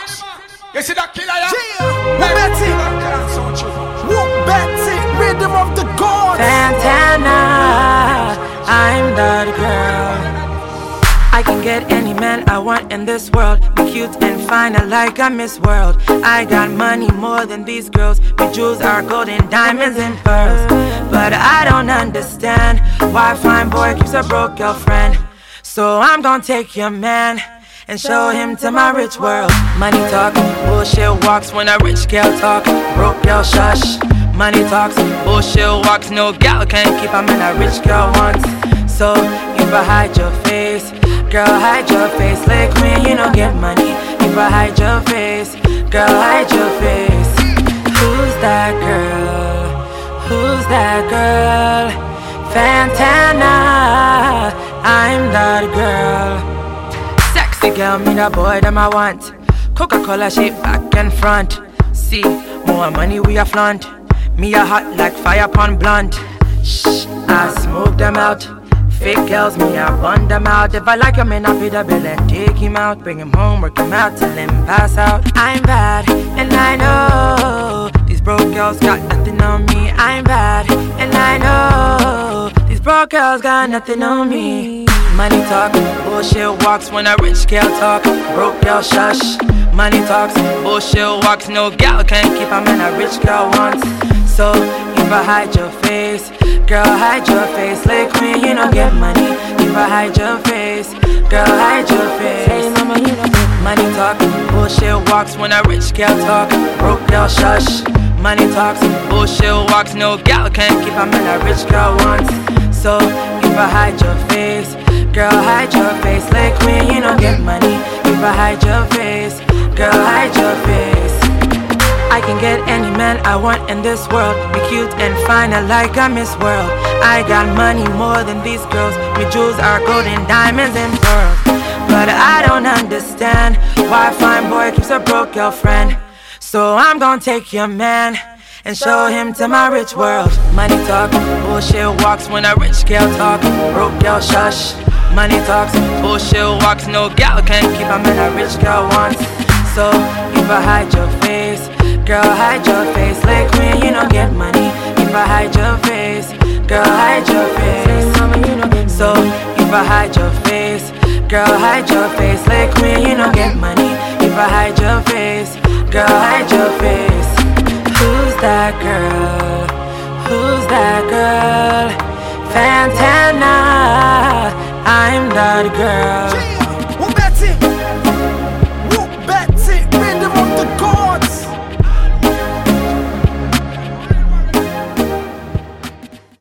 You see that killer, yeah? Betty, Betty, rhythm of the gods. Santana, I'm that girl. I can get any man I want in this world. Be cute and fine, I like a Miss World. I got money more than these girls. My jewels are gold and diamonds and pearls. But I don't understand why a fine boy keeps a broke girlfriend. So I'm gonna take your man and show him to my rich world. Money talk, bullshit walks when a rich girl talk. Broke girl shush. Money talks, bullshit walks. No gal can keep a man a rich girl wants. So if I hide your face, girl hide your face. Like when you don't get money. If I hide your face, girl hide your face. Who's that girl? Who's that girl? Fantana, I'm that girl. Sexy girl, me the boy that I want. Coca-Cola shape back and front. See, more money we a flaunt. Me a hot like fire upon blunt. Shh, I smoke them out. Fake girls, me I bun them out. If I like him, I pay the bill and take him out. Bring him home, work him out, till him pass out. I'm bad, and I know these broke girls got nothing on me. I'm bad, and I know these broke girls got nothing on me. Money talk, bullshit walks when a rich girl talk. Broke girl shush. Money talks, bullshit walks. No gal can keep a man a rich girl wants. So if I hide your face, girl hide your face. Like when you don't get money. If I hide your face, girl hide your face. Money talk, bullshit walks when a rich girl talk. Broke girl shush. Money talks, bullshit walks. No gal can keep a man a rich girl wants. So if I hide your face, girl hide your face. Like when you don't get money. If I hide your face, girl hide your face. I can get any man I want in this world. Be cute and fine, I like a Miss World. I got money more than these girls. My jewels are gold and diamonds and pearls. But I don't understand why a fine boy keeps a broke girlfriend. So I'm gonna take your man and show him to my rich world. Money talk, bullshit walks when a rich girl talk. Broke girl shush. Money talks, bullshit walks. No gal can keep a man a rich girl wants. So if I hide your face, girl hide your face. Like when you don't get money. If I hide your face, girl hide your face. So if I hide your face, girl hide your face. Like when you don't get money. If I hide your face, girl hide your face. Who's that girl? Who's that girl? Fantana, I'm that girl.